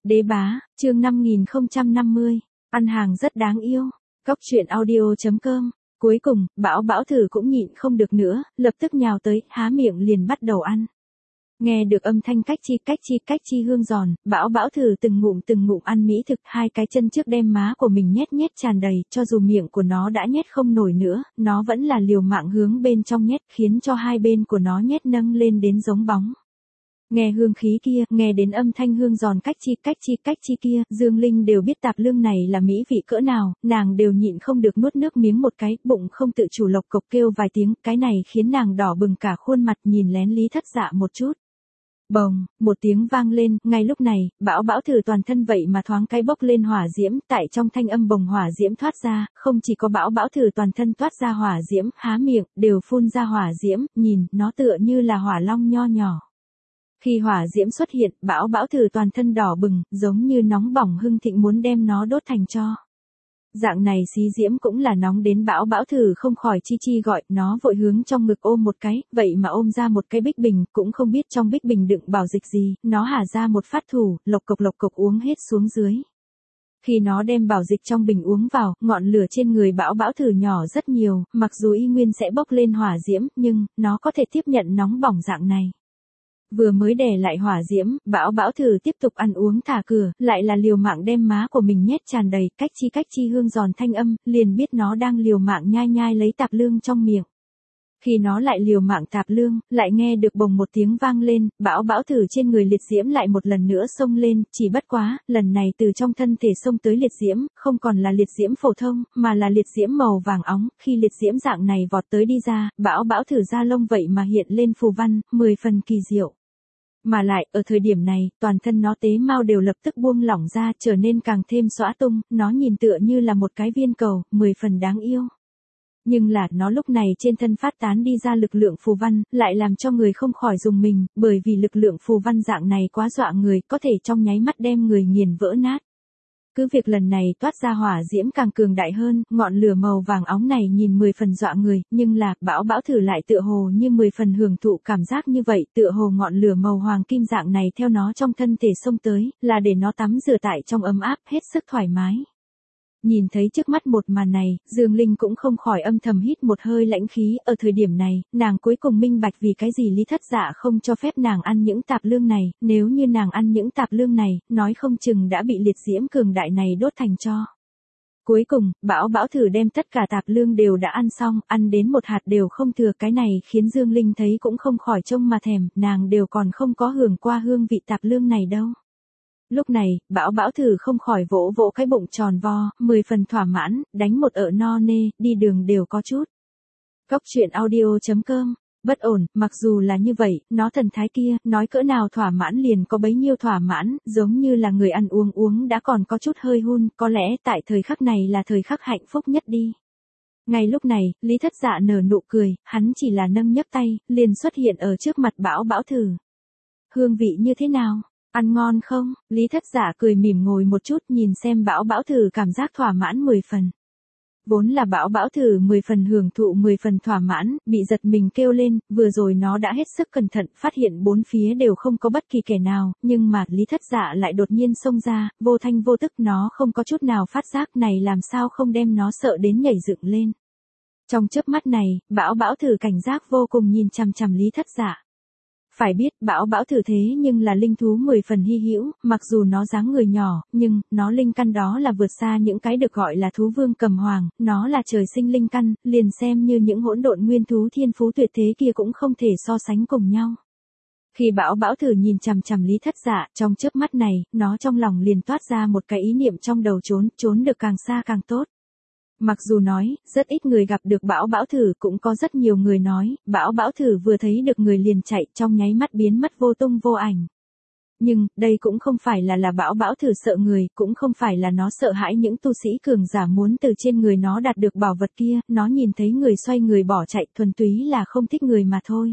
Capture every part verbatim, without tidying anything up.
Đế bá, chương năm nghìn không trăm năm mươi, ăn hàng rất đáng yêu. Cóc truyện audio.com. Cuối cùng, Bảo Bảo Thử cũng nhịn không được nữa, lập tức nhào tới, há miệng liền bắt đầu ăn. Nghe được âm thanh cách chi cách chi cách chi hương giòn, Bảo Bảo Thử từng ngụm từng ngụm ăn mỹ thực, hai cái chân trước đem má của mình nhét nhét tràn đầy, cho dù miệng của nó đã nhét không nổi nữa, nó vẫn là liều mạng hướng bên trong nhét, khiến cho hai bên của nó nhét nâng lên đến giống bóng. Nghe hương khí kia, nghe đến âm thanh hương giòn cách chi cách chi cách chi kia, Dương Linh đều biết tạp lương này là mỹ vị cỡ nào, nàng đều nhịn không được nuốt nước miếng một cái, bụng không tự chủ lộc cộc kêu vài tiếng, cái này khiến nàng đỏ bừng cả khuôn mặt, nhìn lén Lý Thất Dạ một chút. Bồng, một tiếng vang lên, ngay lúc này, Bảo Bảo Thử toàn thân vậy mà thoáng cái bốc lên hỏa diễm, tại trong thanh âm bồng hỏa diễm thoát ra, không chỉ có Bảo Bảo Thử toàn thân toát ra hỏa diễm, há miệng, đều phun ra hỏa diễm, nhìn, nó tựa như là hỏa long nho nhỏ. Khi hỏa diễm xuất hiện, Bảo Bảo Thử toàn thân đỏ bừng, giống như nóng bỏng hưng thịnh muốn đem nó đốt thành tro. Dạng này xí diễm cũng là nóng đến Bảo Bảo Thử không khỏi chi chi gọi, nó vội hướng trong ngực ôm một cái, vậy mà ôm ra một cái bích bình, cũng không biết trong bích bình đựng bảo dịch gì, nó hả ra một phát thủ, lộc cộc lộc cộc uống hết xuống dưới. Khi nó đem bảo dịch trong bình uống vào, ngọn lửa trên người Bảo Bảo Thử nhỏ rất nhiều, mặc dù y nguyên sẽ bốc lên hỏa diễm, nhưng, nó có thể tiếp nhận nóng bỏng dạng này. Vừa mới đè lại hỏa diễm, Bảo Bảo Thử tiếp tục ăn uống thả cửa, lại là liều mạng đem má của mình nhét tràn đầy, cách chi cách chi hương giòn thanh âm, liền biết nó đang liều mạng nhai nhai lấy tạp lương trong miệng. Khi nó lại liều mạng tạp lương, lại nghe được bồng một tiếng vang lên, Bảo Bảo Thử trên người liệt diễm lại một lần nữa xông lên, chỉ bất quá, lần này từ trong thân thể xông tới liệt diễm, không còn là liệt diễm phổ thông, mà là liệt diễm màu vàng óng, khi liệt diễm dạng này vọt tới đi ra, Bảo Bảo Thử da lông vậy mà hiện lên phù văn, mười phần kỳ diệu. Mà lại, ở thời điểm này, toàn thân nó tế mao đều lập tức buông lỏng ra, trở nên càng thêm xõa tung, nó nhìn tựa như là một cái viên cầu, mười phần đáng yêu. Nhưng là, nó lúc này trên thân phát tán đi ra lực lượng phù văn, lại làm cho người không khỏi dùng mình, bởi vì lực lượng phù văn dạng này quá dọa người, có thể trong nháy mắt đem người nghiền vỡ nát. Cứ việc lần này toát ra hỏa diễm càng cường đại hơn, ngọn lửa màu vàng óng này nhìn mười phần dọa người, nhưng là, Bảo Bảo Thử lại tựa hồ như mười phần hưởng thụ cảm giác như vậy, tựa hồ ngọn lửa màu hoàng kim dạng này theo nó trong thân thể xông tới, là để nó tắm rửa tại trong ấm áp, hết sức thoải mái. Nhìn thấy trước mắt một màn này, Dương Linh cũng không khỏi âm thầm hít một hơi lãnh khí, ở thời điểm này, nàng cuối cùng minh bạch vì cái gì Lý Thất Dạ không cho phép nàng ăn những tạp lương này, nếu như nàng ăn những tạp lương này, nói không chừng đã bị liệt diễm cường đại này đốt thành tro. Cuối cùng, Bảo Bảo Thử đem tất cả tạp lương đều đã ăn xong, ăn đến một hạt đều không thừa, cái này khiến Dương Linh thấy cũng không khỏi trông mà thèm, nàng đều còn không có hưởng qua hương vị tạp lương này đâu. Lúc này, Bảo Bảo Thử không khỏi vỗ vỗ cái bụng tròn vo, mười phần thỏa mãn, đánh một ợ no nê, đi đường đều có chút. Cóc truyện audio.com. Bất ổn, mặc dù là như vậy, nó thần thái kia, nói cỡ nào thỏa mãn liền có bấy nhiêu thỏa mãn, giống như là người ăn uống uống đã còn có chút hơi hun, có lẽ tại thời khắc này là thời khắc hạnh phúc nhất đi. Ngay lúc này, Lý Thất Dạ nở nụ cười, hắn chỉ là nâng nhấc tay, liền xuất hiện ở trước mặt Bảo Bảo Thử. Hương vị như thế nào? Ăn ngon không? Lý Thất Dạ cười mỉm ngồi một chút nhìn xem Bảo Bảo Thử cảm giác thỏa mãn mười phần. Vốn là Bảo Bảo Thử mười phần hưởng thụ mười phần thỏa mãn, bị giật mình kêu lên, vừa rồi nó đã hết sức cẩn thận, phát hiện bốn phía đều không có bất kỳ kẻ nào, nhưng mà Lý Thất Dạ lại đột nhiên xông ra, vô thanh vô tức nó không có chút nào phát giác này làm sao không đem nó sợ đến nhảy dựng lên. Trong chớp mắt này, Bảo Bảo Thử cảnh giác vô cùng nhìn chằm chằm Lý Thất Dạ. Phải biết, Bảo Bảo Thử thế nhưng là linh thú mười phần hy hữu, mặc dù nó dáng người nhỏ, nhưng, nó linh căn đó là vượt xa những cái được gọi là thú vương cầm hoàng, nó là trời sinh linh căn, liền xem như những hỗn độn nguyên thú thiên phú tuyệt thế kia cũng không thể so sánh cùng nhau. Khi Bảo Bảo Thử nhìn chằm chằm Lý Thất Dạ, trong chớp mắt này, nó trong lòng liền toát ra một cái ý niệm trong đầu trốn, trốn được càng xa càng tốt. Mặc dù nói, rất ít người gặp được Bảo Bảo Thử, cũng có rất nhiều người nói, Bảo Bảo Thử vừa thấy được người liền chạy, trong nháy mắt biến mất vô tung vô ảnh. Nhưng, đây cũng không phải là là Bảo Bảo Thử sợ người, cũng không phải là nó sợ hãi những tu sĩ cường giả muốn từ trên người nó đạt được bảo vật kia, nó nhìn thấy người xoay người bỏ chạy, thuần túy là không thích người mà thôi.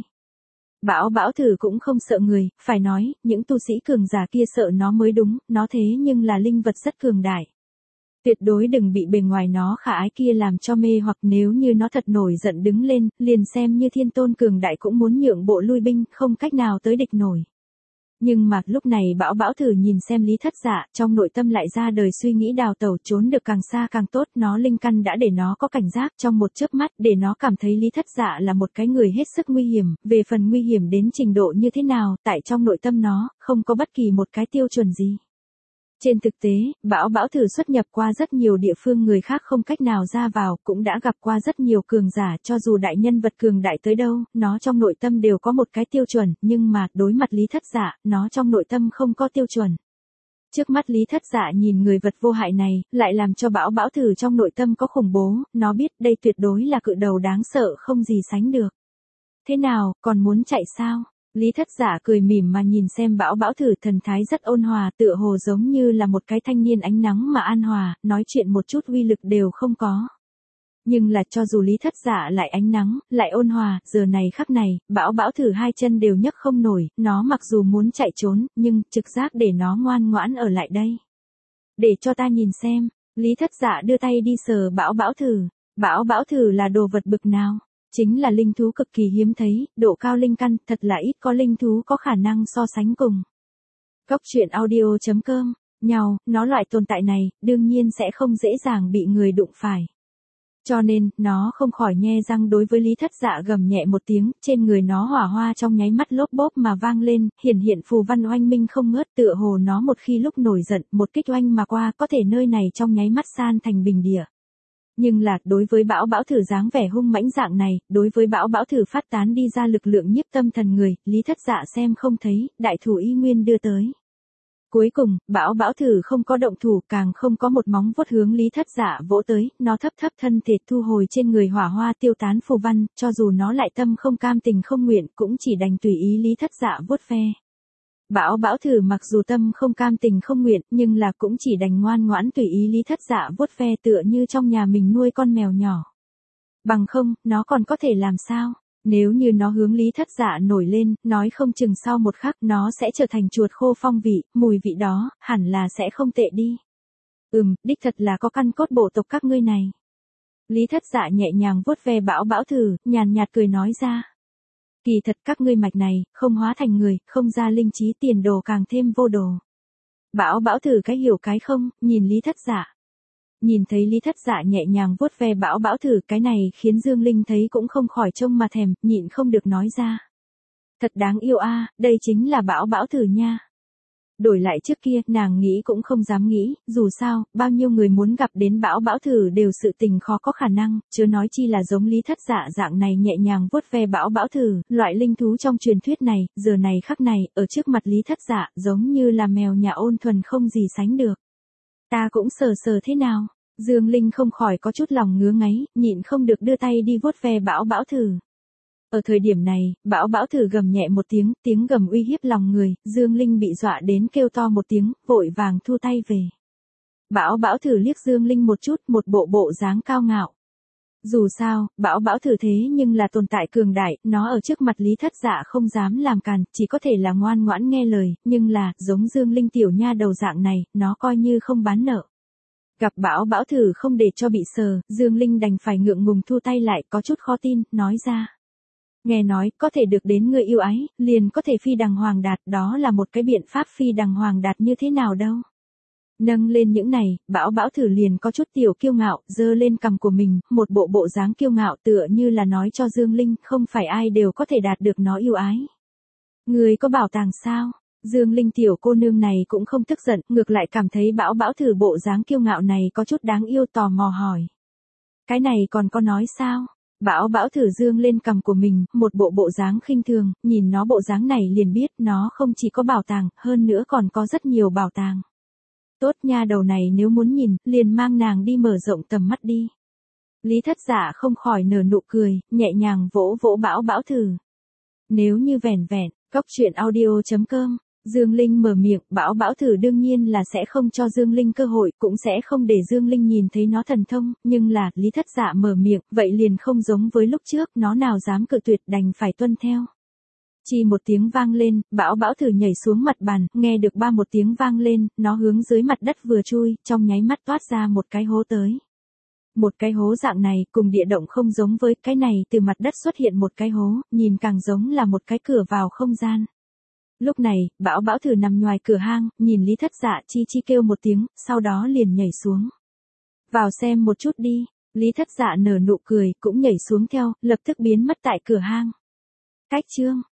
Bảo Bảo Thử cũng không sợ người, phải nói, những tu sĩ cường giả kia sợ nó mới đúng, nó thế nhưng là linh vật rất cường đại. Tuyệt đối đừng bị bề ngoài nó khả ái kia làm cho mê, hoặc nếu như nó thật nổi giận đứng lên, liền xem như thiên tôn cường đại cũng muốn nhượng bộ lui binh, không cách nào tới địch nổi. Nhưng mà lúc này Bảo Bảo thử nhìn xem Lý Thất Dạ, trong nội tâm lại ra đời suy nghĩ đào tẩu trốn được càng xa càng tốt, nó linh căn đã để nó có cảnh giác trong một chớp mắt, để nó cảm thấy Lý Thất Dạ là một cái người hết sức nguy hiểm, về phần nguy hiểm đến trình độ như thế nào, tại trong nội tâm nó, không có bất kỳ một cái tiêu chuẩn gì. Trên thực tế, Bảo Bảo thử xuất nhập qua rất nhiều địa phương người khác không cách nào ra vào, cũng đã gặp qua rất nhiều cường giả, cho dù đại nhân vật cường đại tới đâu, nó trong nội tâm đều có một cái tiêu chuẩn, nhưng mà, đối mặt Lý Thất Dạ, nó trong nội tâm không có tiêu chuẩn. Trước mắt Lý Thất Dạ nhìn người vật vô hại này, lại làm cho Bảo Bảo thử trong nội tâm có khủng bố, nó biết đây tuyệt đối là cự đầu đáng sợ không gì sánh được. Thế nào, còn muốn chạy sao? Lý Thất Dạ cười mỉm mà nhìn xem Bảo Bảo thử, thần thái rất ôn hòa, tựa hồ giống như là một cái thanh niên ánh nắng mà an hòa, nói chuyện một chút uy lực đều không có. Nhưng là cho dù Lý Thất Dạ lại ánh nắng, lại ôn hòa, giờ này khắc này, Bảo Bảo thử hai chân đều nhấc không nổi, nó mặc dù muốn chạy trốn, nhưng trực giác để nó ngoan ngoãn ở lại đây. Để cho ta nhìn xem, Lý Thất Dạ đưa tay đi sờ Bảo Bảo thử. Bảo Bảo thử là đồ vật bực nào? Chính là linh thú cực kỳ hiếm thấy, độ cao linh căn, thật là ít có linh thú có khả năng so sánh cùng. Cốc truyện audio chấm com, nhau, nó loại tồn tại này, đương nhiên sẽ không dễ dàng bị người đụng phải. Cho nên, nó không khỏi nhe răng đối với Lý Thất Dạ gầm nhẹ một tiếng, trên người nó hỏa hoa trong nháy mắt lốp bốp mà vang lên, hiển hiện phù văn oanh minh không ngớt, tựa hồ nó một khi lúc nổi giận, một kích oanh mà qua, có thể nơi này trong nháy mắt san thành bình địa. Nhưng là, đối với Bảo Bảo thử dáng vẻ hung mãnh dạng này, đối với Bảo Bảo thử phát tán đi ra lực lượng nhiếp tâm thần người, Lý Thất Dạ xem không thấy, đại thủ y nguyên đưa tới. Cuối cùng, Bảo Bảo thử không có động thủ, càng không có một móng vuốt hướng Lý Thất Dạ vỗ tới, nó thấp thấp thân thể thu hồi trên người hỏa hoa tiêu tán phù văn, cho dù nó lại tâm không cam tình không nguyện, cũng chỉ đành tùy ý Lý Thất Dạ vuốt ve. Bảo Bảo thử mặc dù tâm không cam tình không nguyện, nhưng là cũng chỉ đành ngoan ngoãn tùy ý Lý Thất Dạ vuốt ve, tựa như trong nhà mình nuôi con mèo nhỏ. Bằng không, nó còn có thể làm sao? Nếu như nó hướng Lý Thất Dạ nổi lên, nói không chừng sau một khắc nó sẽ trở thành chuột khô phong vị, mùi vị đó, hẳn là sẽ không tệ đi. Ừm, đích thật là có căn cốt bộ tộc các ngươi này. Lý Thất Dạ nhẹ nhàng vuốt ve Bảo Bảo thử, nhàn nhạt cười nói ra. Kỳ thật các ngươi mạch này, không hóa thành người, không ra linh trí, tiền đồ càng thêm vô đồ. Bảo Bảo thử cái hiểu cái không, nhìn Lý Thất Dạ. Nhìn thấy Lý Thất Dạ nhẹ nhàng vuốt ve Bảo Bảo thử, cái này khiến Dương Linh thấy cũng không khỏi trông mà thèm, nhịn không được nói ra. Thật đáng yêu a, à, đây chính là Bảo Bảo thử nha. Đổi lại trước kia, nàng nghĩ cũng không dám nghĩ, dù sao, bao nhiêu người muốn gặp đến Bảo Bảo thử đều sự tình khó có khả năng, chớ nói chi là giống Lý Thất Dạ dạng này nhẹ nhàng vuốt ve Bảo Bảo thử, loại linh thú trong truyền thuyết này, giờ này khắc này, ở trước mặt Lý Thất Dạ, giống như là mèo nhà ôn thuần không gì sánh được. Ta cũng sờ sờ thế nào? Dương Linh không khỏi có chút lòng ngứa ngáy, nhịn không được đưa tay đi vuốt ve Bảo Bảo thử. Ở thời điểm này, Bảo Bảo thử gầm nhẹ một tiếng, tiếng gầm uy hiếp lòng người, Dương Linh bị dọa đến kêu to một tiếng, vội vàng thu tay về. Bảo Bảo thử liếc Dương Linh một chút, một bộ bộ dáng cao ngạo. Dù sao, Bảo Bảo thử thế nhưng là tồn tại cường đại, nó ở trước mặt Lý Thất Dạ không dám làm càn, chỉ có thể là ngoan ngoãn nghe lời, nhưng là, giống Dương Linh tiểu nha đầu dạng này, nó coi như không bán nợ. Gặp Bảo Bảo thử không để cho bị sờ, Dương Linh đành phải ngượng ngùng thu tay lại, có chút khó tin, nói ra. Nghe nói, có thể được đến người yêu ái, liền có thể phi đằng hoàng đạt, đó là một cái biện pháp phi đằng hoàng đạt như thế nào đâu. Nâng lên những này, Bảo Bảo thử liền có chút tiểu kiêu ngạo, giơ lên cằm của mình, một bộ bộ dáng kiêu ngạo tựa như là nói cho Dương Linh, không phải ai đều có thể đạt được nó yêu ái. Người có bảo tàng sao? Dương Linh tiểu cô nương này cũng không tức giận, ngược lại cảm thấy Bảo Bảo thử bộ dáng kiêu ngạo này có chút đáng yêu, tò mò hỏi. Cái này còn có nói sao? Bảo Bảo thử dương lên cằm của mình, một bộ bộ dáng khinh thường, nhìn nó bộ dáng này liền biết nó không chỉ có bảo tàng, hơn nữa còn có rất nhiều bảo tàng. Tốt nha, đầu này nếu muốn nhìn, liền mang nàng đi mở rộng tầm mắt đi. Lý Thất Dạ không khỏi nở nụ cười, nhẹ nhàng vỗ vỗ Bảo Bảo thử. Nếu như vẻn vẹn, cốc truyện audio chấm com. Dương Linh mở miệng, Bảo Bảo thử đương nhiên là sẽ không cho Dương Linh cơ hội, cũng sẽ không để Dương Linh nhìn thấy nó thần thông, nhưng là, Lý Thất Dạ mở miệng, vậy liền không giống với lúc trước, nó nào dám cự tuyệt, đành phải tuân theo. Chỉ một tiếng vang lên, Bảo Bảo thử nhảy xuống mặt bàn, nghe được ba một tiếng vang lên, nó hướng dưới mặt đất vừa chui, trong nháy mắt toát ra một cái hố tới. Một cái hố dạng này, cùng địa động không giống với cái này, từ mặt đất xuất hiện một cái hố, nhìn càng giống là một cái cửa vào không gian. Lúc này, Bảo Bảo Thử nằm ngoài cửa hang, nhìn Lý Thất Dạ chi chi kêu một tiếng, sau đó liền nhảy xuống. Vào xem một chút đi. Lý Thất Dạ nở nụ cười, cũng nhảy xuống theo, lập tức biến mất tại cửa hang. Cách chương